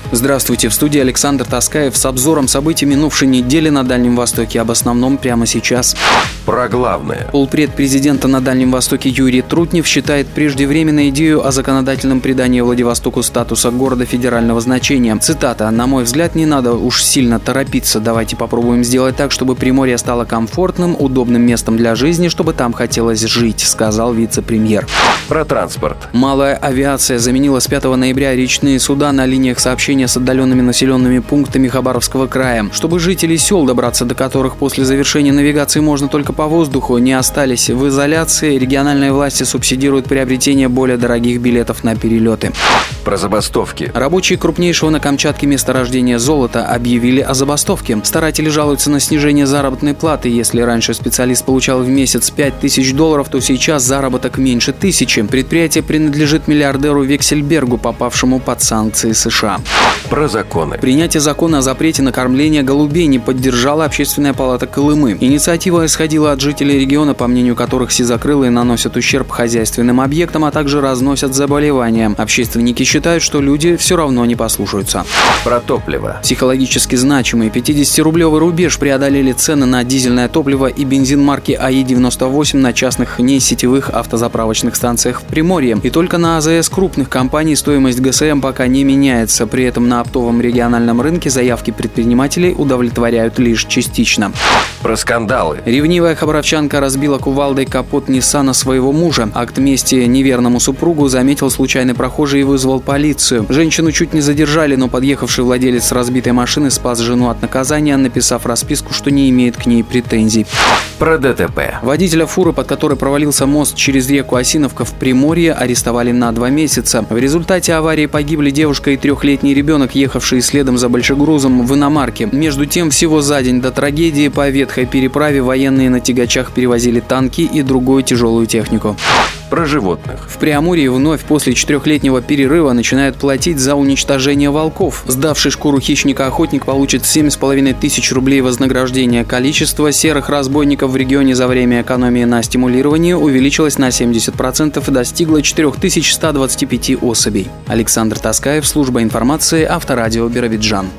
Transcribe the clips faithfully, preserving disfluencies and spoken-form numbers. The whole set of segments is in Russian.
Здравствуйте, в студии Александр Таскаев с обзором событий минувшей недели на Дальнем Востоке. Об основном прямо сейчас. Про главное. Полпред президента на Дальнем Востоке Юрий Трутнев считает преждевременной идею о законодательном придании Владивостоку статуса города федерального значения. Цитата: «На мой взгляд, не надо уж сильно торопиться. Давайте попробуем сделать так, чтобы Приморье стало комфортным, удобным местом для жизни, чтобы там хотелось жить», сказал вице-премьер. Про транспорт. Малая авиация заменила с пятого ноября речные суда на линиях сообщения с отдаленными населенными пунктами Хабаровского края. Чтобы жители сел, добраться до которых после завершения навигации можно только по воздуху, не остались в изоляции, региональные власти субсидируют приобретение более дорогих билетов на перелеты. Про забастовки. Рабочие крупнейшего на Камчатке месторождения золота объявили о забастовке. Старатели жалуются на снижение заработной платы. Если раньше специалист получал в месяц пять тысяч долларов, то сейчас заработок меньше тысячи. Предприятие принадлежит миллиардеру Вексельбергу, попавшему под санкции США. Про законы. Принятие закона о запрете на кормление голубей не поддержала Общественная палата Колымы. Инициатива исходила от жителей региона, по мнению которых сизокрылые наносят ущерб хозяйственным объектам, а также разносят заболевания. Общественники считают, что люди все равно не послушаются. Про топливо. Психологически значимый пятидесятирублевый рубеж преодолели цены на дизельное топливо и бензин марки А И девяносто восемь на частных несетевых автозаправочных станциях в Приморье. И только на А Зэ Эс крупных компаний стоимость Гэ Эс Эм пока не меняется. При этом на оптовом региональном рынке заявки предпринимателей удовлетворяют лишь частично. Про скандалы. Ревнивая хабаровчанка разбила кувалдой капот Ниссана своего мужа. Акт мести неверному супругу заметил случайный прохожий и вызвал полицию. Женщину чуть не задержали, но подъехавший владелец разбитой машины спас жену от наказания, написав расписку, что не имеет к ней претензий. Про Дэ Тэ Пэ. Водителя фуры, под которой провалился мост через реку Осиновка в Приморье, арестовали на два месяца. В результате аварии погибли девушка и трехлетний ребенок, ехавшие следом за большегрузом в иномарке. Между тем, всего за день до трагедии по ветхой переправе военные на тягачах перевозили танки и другую тяжелую технику. Про животных. В Преамурье вновь после четырехлетнего перерыва начинают платить за уничтожение волков. Сдавший шкуру хищника охотник получит семь с половиной тысяч рублей вознаграждения. Количество серых разбойников в регионе за время экономии на стимулировании увеличилось на семьдесят процентов и достигло четыре тысячи сто двадцать пять особей. Александр Таскаев, служба информации, Авторадио, Биробиджан.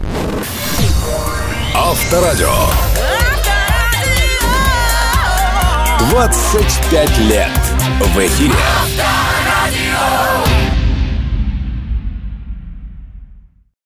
Авторадио. двадцать пять лет в эфире.